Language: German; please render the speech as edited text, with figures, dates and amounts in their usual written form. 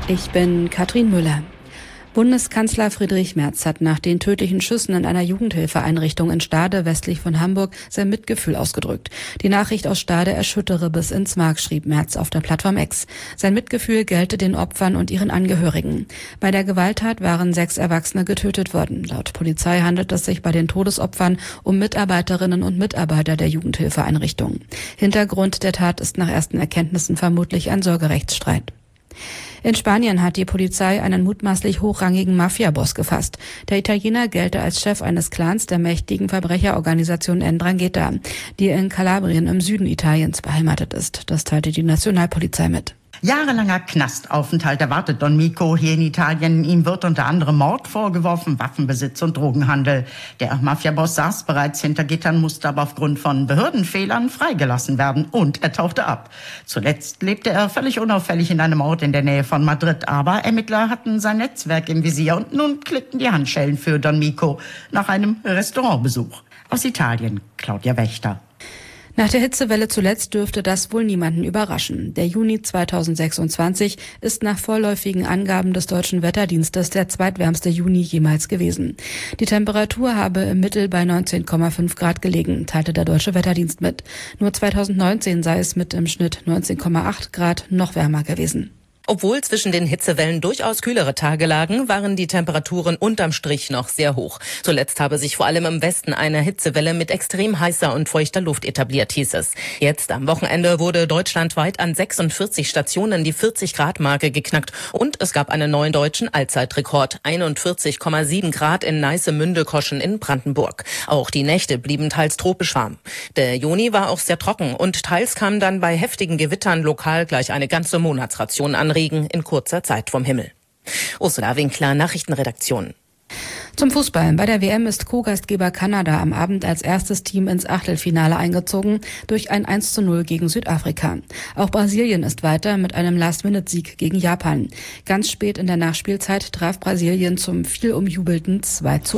Ich bin Katrin Müller. Bundeskanzler Friedrich Merz hat nach den tödlichen Schüssen in einer Jugendhilfeeinrichtung in Stade westlich von Hamburg sein Mitgefühl ausgedrückt. Die Nachricht aus Stade erschüttere bis ins Mark, schrieb Merz auf der Plattform X. Sein Mitgefühl gelte den Opfern und ihren Angehörigen. Bei der Gewalttat waren 6 Erwachsene getötet worden. Laut Polizei handelt es sich bei den Todesopfern um Mitarbeiterinnen und Mitarbeiter der Jugendhilfeeinrichtung. Hintergrund der Tat ist nach ersten Erkenntnissen vermutlich ein Sorgerechtsstreit. In Spanien hat die Polizei einen mutmaßlich hochrangigen Mafia-Boss gefasst. Der Italiener gelte als Chef eines Clans der mächtigen Verbrecherorganisation 'Ndrangheta, die in Kalabrien im Süden Italiens beheimatet ist. Das teilte die Nationalpolizei mit. Jahrelanger Knastaufenthalt erwartet Don Mico hier in Italien. Ihm wird unter anderem Mord vorgeworfen, Waffenbesitz und Drogenhandel. Der Mafiaboss saß bereits hinter Gittern, musste aber aufgrund von Behördenfehlern freigelassen werden und er tauchte ab. Zuletzt lebte er völlig unauffällig in einem Ort in der Nähe von Madrid. Aber Ermittler hatten sein Netzwerk im Visier und nun klickten die Handschellen für Don Mico nach einem Restaurantbesuch. Aus Italien, Claudia Wächter. Nach der Hitzewelle zuletzt dürfte das wohl niemanden überraschen. Der Juni 2026 ist nach vorläufigen Angaben des Deutschen Wetterdienstes der zweitwärmste Juni jemals gewesen. Die Temperatur habe im Mittel bei 19,5 Grad gelegen, teilte der Deutsche Wetterdienst mit. Nur 2019 sei es mit im Schnitt 19,8 Grad noch wärmer gewesen. Obwohl zwischen den Hitzewellen durchaus kühlere Tage lagen, waren die Temperaturen unterm Strich noch sehr hoch. Zuletzt habe sich vor allem im Westen eine Hitzewelle mit extrem heißer und feuchter Luft etabliert, hieß es. Jetzt am Wochenende wurde deutschlandweit an 46 Stationen die 40-Grad-Marke geknackt und es gab einen neuen deutschen Allzeitrekord, 41,7 Grad in Neiße-Münde-Koschen in Brandenburg. Auch die Nächte blieben teils tropisch warm. Der Juni war auch sehr trocken und teils kam dann bei heftigen Gewittern lokal gleich eine ganze Monatsration an Regen in kurzer Zeit vom Himmel. Ursula Winkler, Nachrichtenredaktion. Zum Fußball. Bei der WM ist Co-Gastgeber Kanada am Abend als erstes Team ins Achtelfinale eingezogen durch ein 1:0 gegen Südafrika. Auch Brasilien ist weiter mit einem Last-Minute-Sieg gegen Japan. Ganz spät in der Nachspielzeit traf Brasilien zum viel umjubelten 2:1.